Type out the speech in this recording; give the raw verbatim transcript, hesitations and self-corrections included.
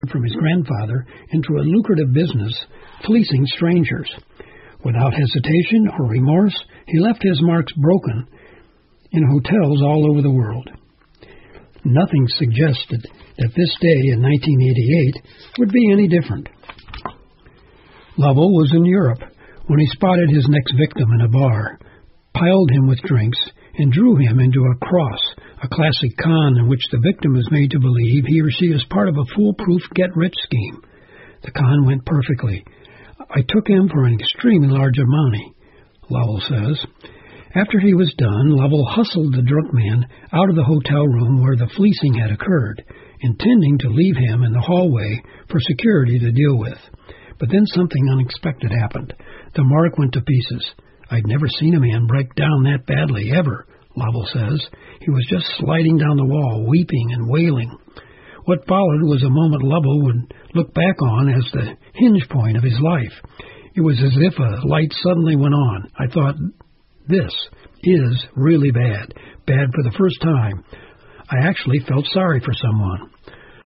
from his grandfather into a lucrative business, fleecing strangers. Without hesitation or remorse, he left his marks broken in hotels all over the world. Nothing suggested that this day in nineteen eighty-eight would be any different. Lovell was in Europe when he spotted his next victim in a bar, piled him with drinks, and drew him into a cross, a classic con in which the victim is made to believe he or she is part of a foolproof get-rich scheme. The con went perfectly. I took him for an extremely large money, Lovell says. After he was done, Lovell hustled the drunk man out of the hotel room where the fleecing had occurred, intending to leave him in the hallway for security to deal with. But then something unexpected happened. The mark went to pieces. I'd never seen a man break down that badly, ever, Lovell says. He was just sliding down the wall, weeping and wailing. What followed was a moment Lovell would look back on as the hinge point of his life. It was as if a light suddenly went on. I thought, this is really bad, bad for the first time. I actually felt sorry for someone.